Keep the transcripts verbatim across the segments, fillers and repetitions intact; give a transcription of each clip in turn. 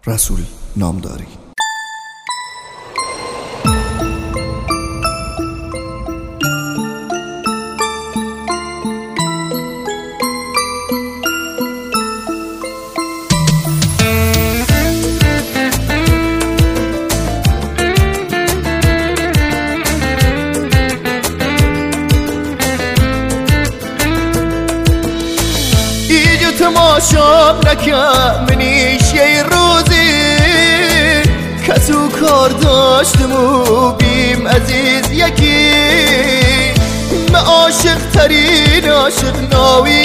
رسول نامداری. تماشا نکم منیش یه روزی کسو کار داشتم و بیم عزیز یکی من عاشق ترین عاشق ناوی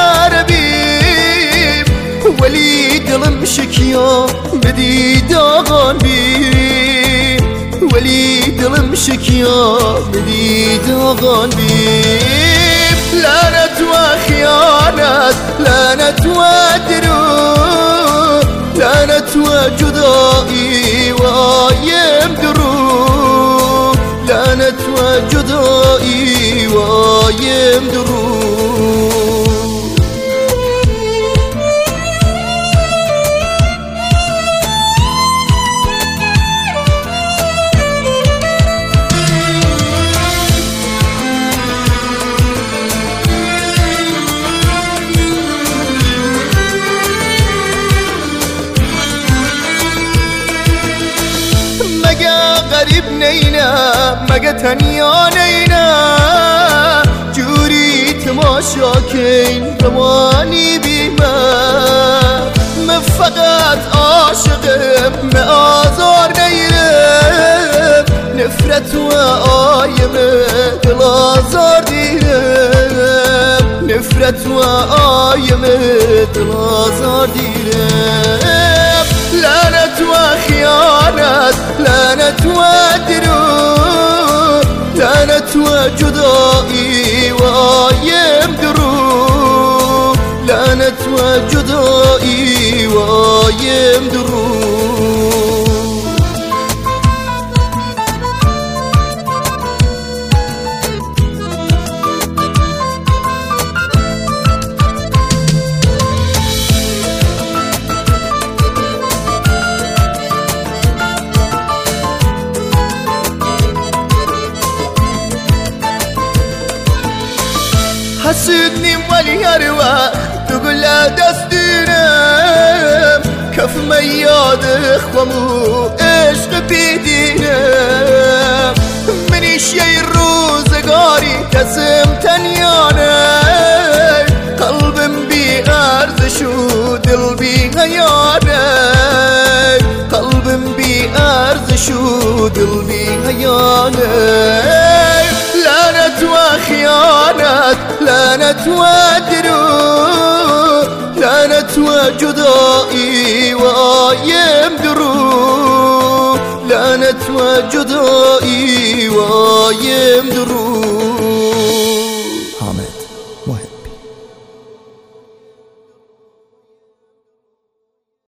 شربیم ولی دلم شکیا بدید آغان بیم ولی دلم شکیا بدید آغان بیم لعنت و خیانت لعنت و درو لعنت و جدایی و آیم درو لعنت و جدایی و آیم درو غریب نینا مگه تنیا نینا جوری تماشا کن روانی بیمه من فقط عاشقم من آزار نیرم نفرت و آیم دل آزار دیرم نفرت و آیم دل آزار دیرم لعنت و خیانت لعنت و درو لعنت و جدایی و آیم درو لعنت و جدایی و آیم درو حسود نیم ولی هر وقت تو گل دستونم کف من یاد خوام و عشق بیدینم منیش یه روزگاری کسم تنیانه قلبم بی ارزش و دل بی حیانه قلبم بی ارزش و دل بی حیانه لعنت و خیانت لعنت و درو لعنت و جدایی و آیم درو لعنت و جدایی و آیم درو